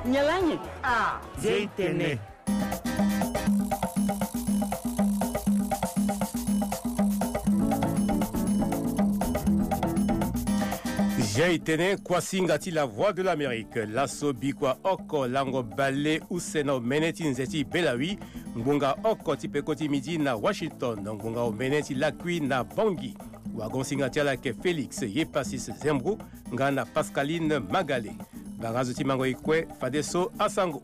Nyalanye. Zeitene. Jaitene Kwasingati la voix de l'Amérique. Lasso bikwa oko lango bale useno meneti nzeti Belawi. Ngunga oko tipekoti midi na Washington. Ngunga o meneti lakwi na Bangui. Wagon singati ala ke Félix Yepasis Zembru. Ngana Pascaline Magale. Barazuti mango ikwe Fadeso Asango.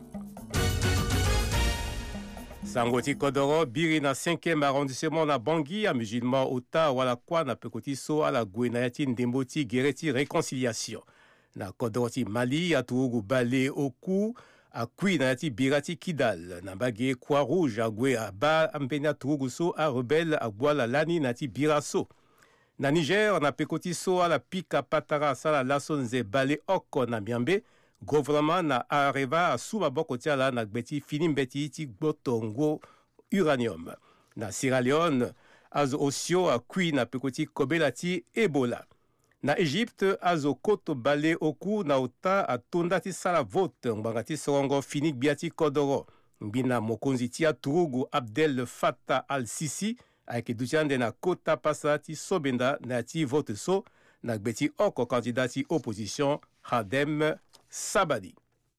Sangoti Kodoro, biri na 5e arrondissement na Bangui, à musulman ota wala kwa na pekoti so ala gwenayati ndemboti gereti réconciliation. Na Kodoroti Mali, à Tourougou Balé Oku, à Kui na yati birati Kidal. Na bagé Croix Rouge, à Gwe Aba, Ambena Tourougou so, à Rebelle, à Guala Lani nati Biraso. Na Niger, na pekoti so ala Pika Patara, sala Lasonze Balé Oko na Miambe, gouvernement na areva suma boko tiala na gbeti finim beti ti gbotongo uranium. Na Sierra Leone, azo osio a kui na pekoti kobelati Ebola. Na Egypte, azo koto bale oku na ota a tondati sala vote mbangati sorongo finik biati kodoro. Mbina mokonzi tia Tourougou Abdel Fattah al-Sisi ayeke dutiande na kota pasati sobenda na ti vote so na gbeti oko kandidati opposition Hadem Sabadi.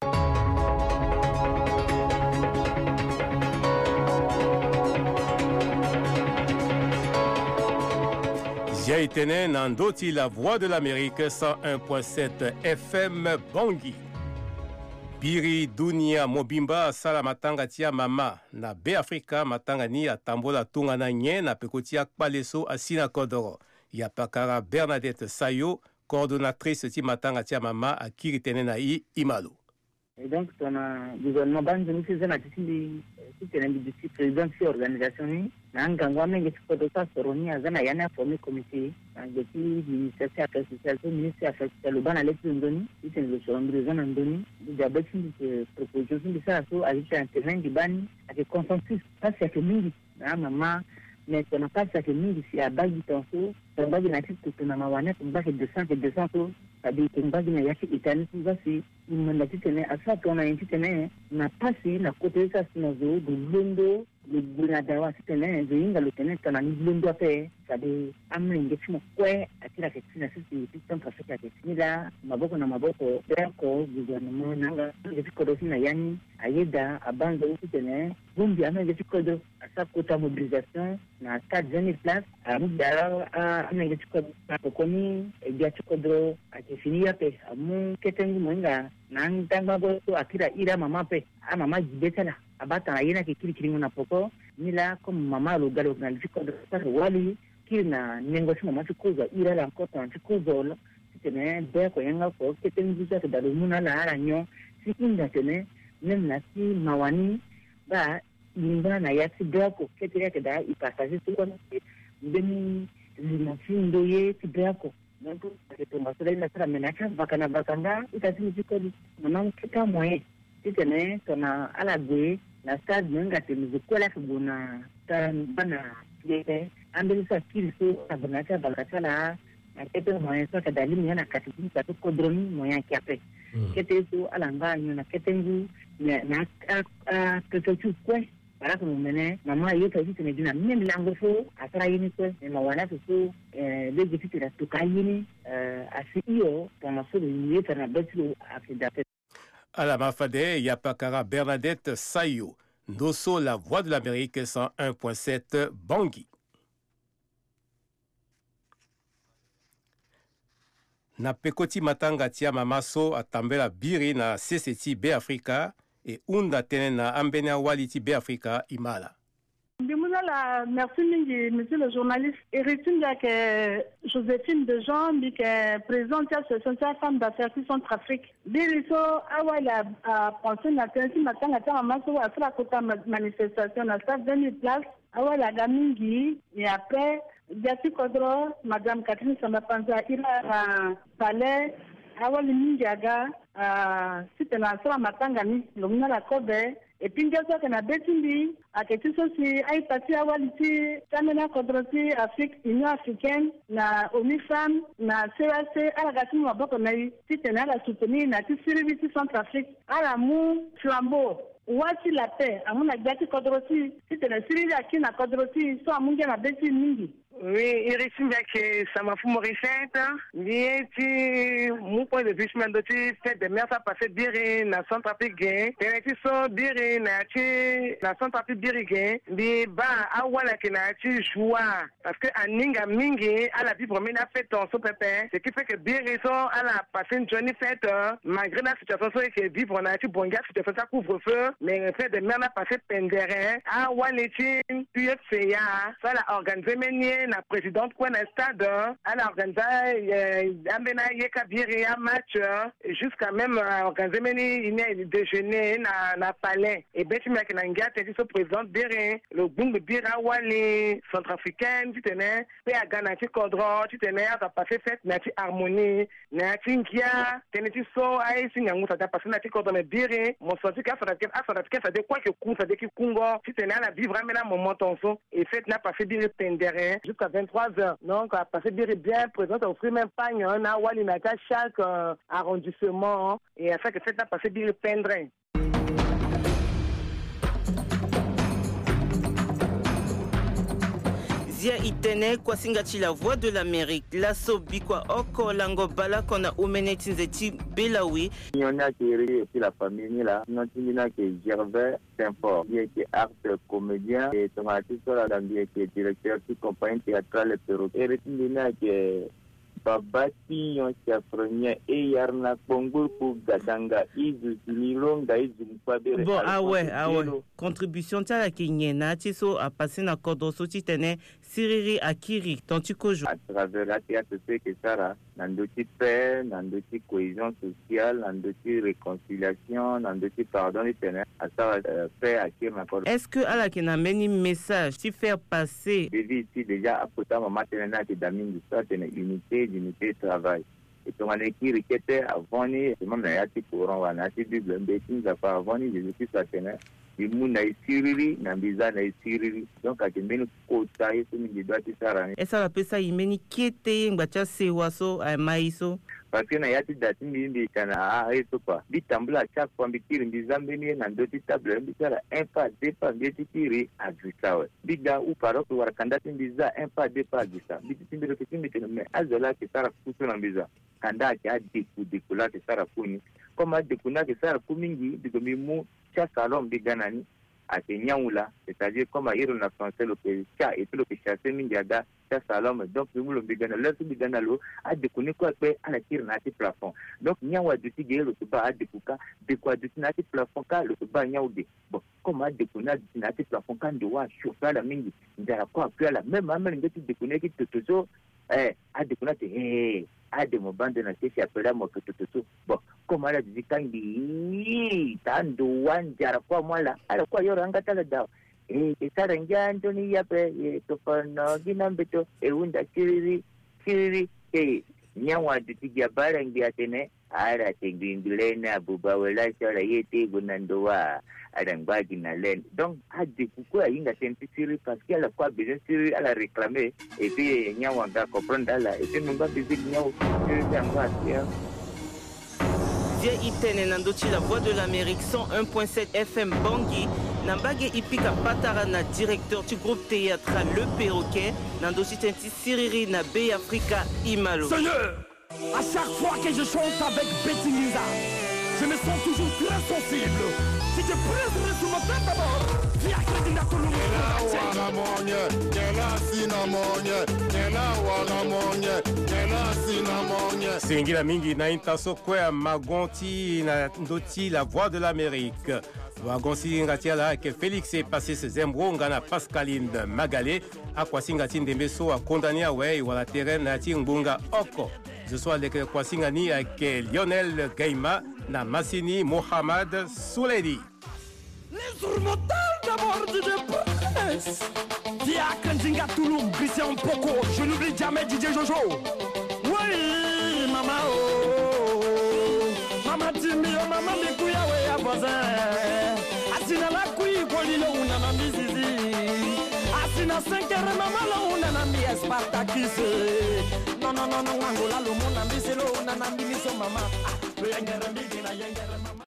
Jaitene Nandoti, la voix de l'Amérique, 101.7 FM Bangui. Biri Dunia Mobimba Sala Matanga Tia Mama na Be-Afrika Matanga ni atambola tunga na nye na pekotia Kpaleso Asina Kodoro. Yapakara Bernadette Sayo, coordonnatrice ti Matanga Tia Mama à Kiritene na Imalo. Et donc, on a gouvernement banque c'est un district président de l'organisation. Nangangwa mengi tukotoka soroni azana yana formé comité. Ngeti ministère affaires sociales, ministère affaires sociales bana letu ndoni, c'est le sorondrezan ndoni. Diabète de proposition de ça so ajouter un terrain de bani avec consensus. Ça c'est que mingi na mama mais on n'a pas ça que mingi si abagi tonso, abagi na titre que na mawana tumbaki 200 so. Adi tumbagi na yaki itani basi mandati tene asa tona inti tene na pasi na kote sa sinazo de londo le bunadawa tene zinga le tene tana ni londo ape sabe amenge chimo kwe akira ketina sisi piston kafika ketinila maboko na maboko yako gouvernement nanga ngefiko na yani ayeda abanza tene bumbi amenge fikodo asa kota mobilisation na 4 places amudara amenge fikodo akoni edia fikodo akifini yape amu ketengu mwenga nang tangba go akira ira mama pe mama jibetala abata yena ke kiri na poko nila comme mama lo galo na fikodo sa wali kina nengo si mama fikozo ira la kota fikozo tene be ko yanga ko ketengu sa da muna la aranyo sikinda tene nemna si mawani ba nimba na yati brako ketira ke da ipasaje tuko ndeni linafindo ye tibrako donc c'est un masala ina sara menacha bakana bakanga itasi zikodi mama kita moye tene tona ala gwe na stade nenga tene kola kubuna bana yete ambelisa kilso abanacha bakachala na kepe moye so kadali nyana katiki tatu kodromi moya kiape kete so alanga nyana ketengu na ketechu kwe para que mene mama yeto hizi tunajina mimi lango fo asara yini kwe mawana so de gifiti la tukayini asio kama so yeta na betlo afida. À la Mafade, Yapakara Bernadette Sayo, Ndoso, la voix de l'Amérique, 101.7 Bangui. Na pekoti matanga tia mamaso atambela biri na CCT Be-Afrika et unda tene na ambena waliti Be-Afrika Imala. Merci monsieur le journaliste. Héritier que Joséphine de Jean, qui est présidente de l'association femmes d'affaires qui sont Afrique. Biriso awala a pensé na tensi matanga ta maso a faire kota manifestation na stade 20 places awala gamingi et après Diati Kodro madame Catherine Samapanza ira palais awali mingiaga site na sala matanga ni lomina la kobe et puis ngeso que na betindi a que tout ceci ay parti awaliti tamena kodrosi Afrique Union africaine na ONU Femmes na CAC ala gati maboko na ti tena la soutenir na ti service Centrafrique ala mu flambeau wati la paix amuna gati kodrosi ti tena siri aki na kodrosi so amunge na beti mingi. Oui, il risque que ça m'a fait mourir fait. Mon point de vue, je me dis que de mer ça passé bien na Centrafrique gain. Teneti so bien na Centrafrique bien gain. Mais bah awala que na ti joie parce que aninga mingi à la vie promène a fait ton so pépé. Ce qui fait que bien raison à la passer une journée fête malgré la situation so que vivre na ti bonga situation ça couvre-feu mais fait de mer na passé pendere awala ti puis c'est ya ça la organiser menier la présidente quoi na stade elle a organisé amena yeka biri un match jusqu'à même organiser une déjeuner na palais et ben tu m'as que n'anga t'es ce président biri le bungu bira wali centrafricaine tu tenais pe à Ghana tu kodro tu tenais à passer fête na ti harmonie na tingia tenais tu so ai singangu ça passer na ti kodro mais biri mon sorti ka ça de quoi que coup ça de qui kungo tu tenais à la vivre amena moment ton son et fête n'a pas fait biri pendere jusqu'à 23h. Donc, à passer bien présent, on offrir même pas un awali na chaque arrondissement et à chaque fête, à passer bien peindre. Zia itene kwa singati la voix de l'Amérique. La sobi kwa oko lango bala kona umeneti nzeti belawi. On a qui et puis la famille là. Non tina qui Gervais Saint-Fort, qui est art comédien et ton artiste là dans qui est directeur de compagnie théâtrale Perroquet. Et tina qui babati yon chafronia e yarna kongo pour gadanga izu milonga izu mpabere. Bon ah ouais contribution ta la kinyena ti so a passé na kodoso ti tene siriri akiri tanti kojo à travers la théâtre c'est que ça nandoti paix nandoti cohésion sociale nandoti réconciliation nandoti pardon et tene à ça paix akiri na kodo. Est-ce que ala kina meni message ti faire passer ici déjà à côté maman tena ki damin ça tene unité d'unité travail et ton équipe requête avant ni même na yati courant wana ti bible mbeti za pa avant ni Jésus ça tene di muna isiriri na mbiza na isiriri donc akembeni kota yesu mingi doati sarani esa la pesa imeni kiete ngbacha sewaso a maiso parce que na yati dati mbi kana eso pa bitambula chaque fois mbitiri mbizambeni na ndoti table mbitara un pas deux pas mbitiri agrisawe biga u parok warakandati mbiza un pas deux pas agrisa mbitimbiro kitimbi me azola ke sara kutu na mbiza kanda ki adiku dikula ke sara kuni comme adikuna ke sara kumingi digomimu cha salom biganani atenyaula c'est-à-dire comme airo na français le cha et le chasse mingaga cha salom donc nous le bigana le bigana lo adekuni ko pe ala tire na ti plafond donc nyawa du ti gelo to ba adekuka de quoi du na ti plafond ka le ba nyaude bon comme adekuna du na ti plafond kan de wa chauffer la mingi ndara ko apia la même amel ngeti dekune ki totozo adekuna te ade mo bande na kesi apela mo totozo bon comme ala di kangi tando wanjara kwa mwala ala kwa yoro angatala dawa kisara njanjo ni yape tofano ginambeto unda kiriri nyawa ditigia bara ngia tene ara tengindulena buba wala sala yete gunandoa ada ngbaji na len donc ade kukua inga tentisiri parce qu'elle a quoi besoin siri ala réclamer et puis nyawa ga comprendre la et puis numba bizik nyawa siri Zia itene nandochi la voix de l'Amérique 101.7 FM Bangui Nambage Ipika Patarana directeur du groupe théâtral Le Perroquet nandochi tenti Siriri na Bay Africa Imalo. Seigneur, à chaque fois que je chante avec Betty Lisa, je me sens toujours très sensible. Si tu presses sur ma tête d'abord, viens que tu n'as tout le monde. Singila mingi na intaso kwa magonti na ndoti la voix de l'Amérique. Wagonsi ngatiala que Félix est passé ses embronga na Pascaline Magalé a kwasingati ndembeso a condamné a wei wala terrain na tingbunga oko. Ce soir le kwasingani avec Lionel Gaima na Massini Mohamed Souledi. L'instrumental d'abord DJ Prince. Via Kanzinga Touloum, Christian Poco, je n'oublie jamais DJ Jojo. Oui, maman, oh, maman Timmy, maman Bikouya, oui, à voisin. asina la kui kolilo unana mbizizi asina senkere mama lo unana mbi Spartakis no no no no wangola lo mona mbiselo unana mbi miso mama lo yangere mbi na